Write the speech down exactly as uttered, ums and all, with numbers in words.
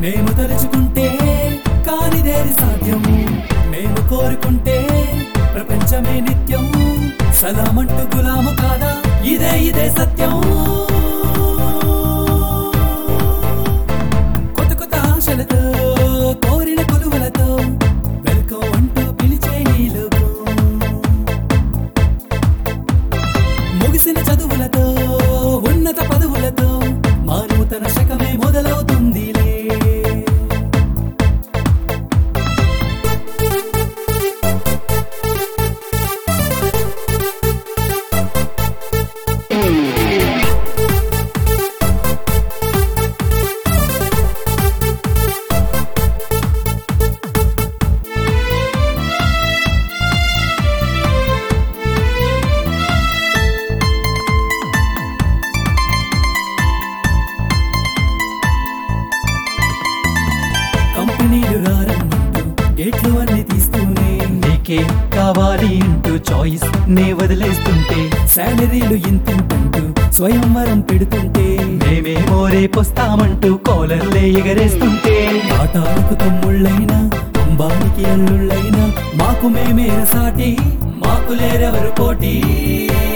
మేము తలుచుకుంటే కానిదేది సాధ్యం, మేము కోరుకుంటే ప్రపంచమే నిత్యం. సలామంటూ గులాము కాదా, ఇదే ఇదే సత్యం. కొత్త కొత్త ఆశలతో కోరిన కొలువులతో వెల్కమ్ అంటూ పిలిచే ఈ లోకం. ముగిసిన చదువులతో ఉన్నత పదవులతో మా నూతన శకమే మొదలవుతుందిలే. కంపెనీలు రారమ్మంటూ గేట్లు అన్ని తీస్తూనే, నీకే కావాలి అంటూ చాయిస్ నే వదిలేస్తుంటే, శాలరీలు ఇంతింతంటూ స్వయంవరం పెడుతుంటే, మేమేమో రేపొస్తామంటూ కాలర్లే ఎగరేస్తుంటే, ఆటాలకు తమ్ముళ్ళైనా అంబానికి అల్లుళ్ళైనా మాకు మేమే సాటి, మాకు లేరెవరు పోటీ.